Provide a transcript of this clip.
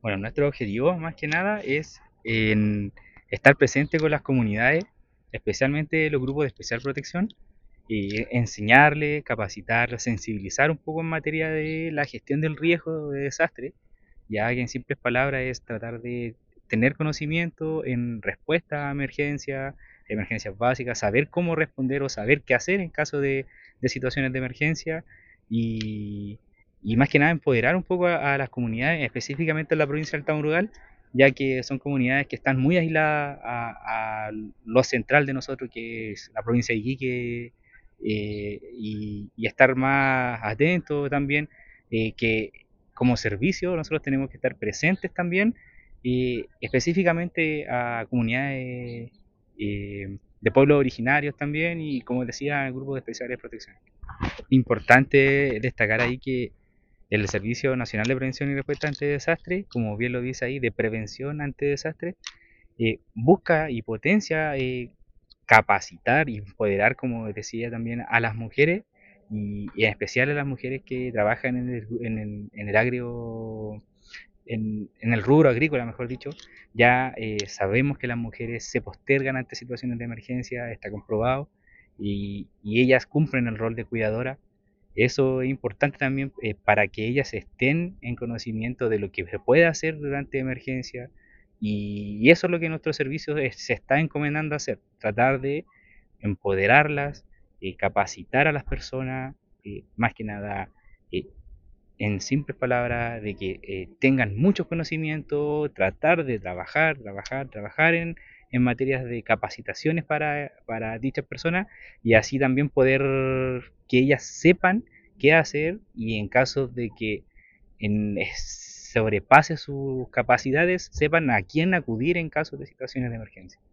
Bueno, nuestro objetivo más que nada es estar presente con las comunidades, especialmente los grupos de especial protección, y enseñarle, capacitar, sensibilizar un poco en materia de la gestión del riesgo de desastre, ya que en simples palabras es tratar de tener conocimiento en respuesta a emergencias, emergencias básicas, saber cómo responder o saber qué hacer en caso de situaciones de emergencia y, y más que nada empoderar un poco a las comunidades, específicamente en la provincia del Tamurugal, ya que son comunidades que están muy aisladas a lo central de nosotros, que es la provincia de Iquique, y estar más atentos también, que como servicio nosotros tenemos que estar presentes también, específicamente a comunidades de pueblos originarios también y como decía, grupos de especiales de protección. Importante destacar ahí que el Servicio Nacional de Prevención y Respuesta ante Desastres, como bien lo dice ahí, de prevención ante desastres, busca y potencia capacitar y empoderar, como decía también, a las mujeres y en especial a las mujeres que trabajan en el agrio, en el rubro agrícola, mejor dicho. Ya sabemos que las mujeres se postergan ante situaciones de emergencia, está comprobado, y ellas cumplen el rol de cuidadora. Eso es importante también para que ellas estén en conocimiento de lo que se puede hacer durante emergencia y eso es lo que nuestro servicio se está encomendando a hacer, tratar de empoderarlas, capacitar a las personas, más que nada eh, en simples palabras, de que tengan muchos conocimientos, tratar de trabajar en materias de capacitaciones para dichas personas y así también poder que ellas sepan qué hacer y en caso de que sobrepase sus capacidades, sepan a quién acudir en caso de situaciones de emergencia.